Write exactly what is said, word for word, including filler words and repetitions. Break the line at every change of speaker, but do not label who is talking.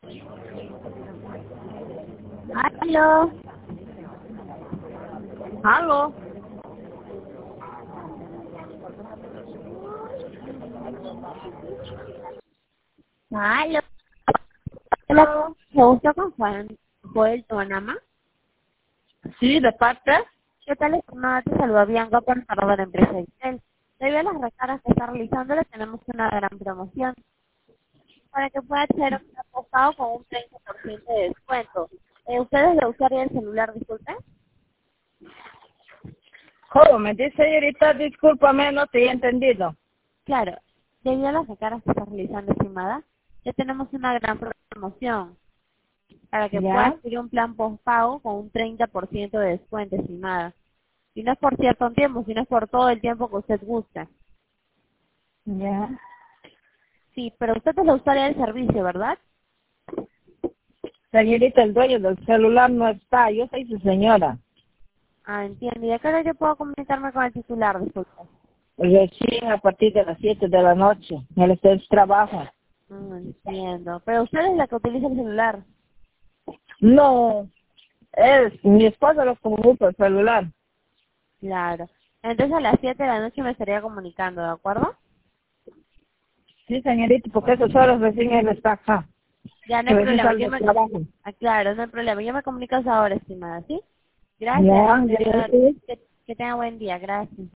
Aló.
Aló.
Aló. Hola, ¿me gusta con Juan Joel Tonama?
Sí, de parte.
¿Qué tal, estimada? Te saluda Bianca por parte de la empresa Excel. Debido a las recargas que está realizando, le tenemos una gran promoción para que pueda hacer un apostado con un treinta por ciento de descuento. Eh, ¿Ustedes le usarían el celular, disculpe?
¿Cómo me dice señorita? Discúlpame, no te he entendido.
Claro, debido a las recargas que está realizando, estimada, le tenemos una gran promoción para que pueda
¿Ya?
adquirir un plan postpago con un treinta por ciento de descuento, estimada. Y no es por cierto tiempo, sino es por todo el tiempo que usted gusta.
Ya.
Sí, pero usted es la usuaria del servicio, ¿verdad?
Señorita, el dueño del celular no está. Yo soy su señora.
Ah, entiendo. ¿Y a qué hora yo puedo comunicarme con el titular, disculpe?
Recién a partir de las siete de la noche. Él está en su trabajo.
No entiendo. Pero usted es la que utiliza el celular.
No. Es mi esposa lo comunica el celular.
Claro. Entonces a las siete de la noche me estaría comunicando, ¿de acuerdo?
Sí, señorita, porque esas horas recién él está acá.
Ya no hay
Recién
problema.
sale
Yo
del
me...
trabajo.
Ah, claro, no hay problema. Yo me comunico a esa hora, estimada, ¿sí? Gracias,
Ya, ya,
señor.
sí.
Que, que tenga buen día. Gracias.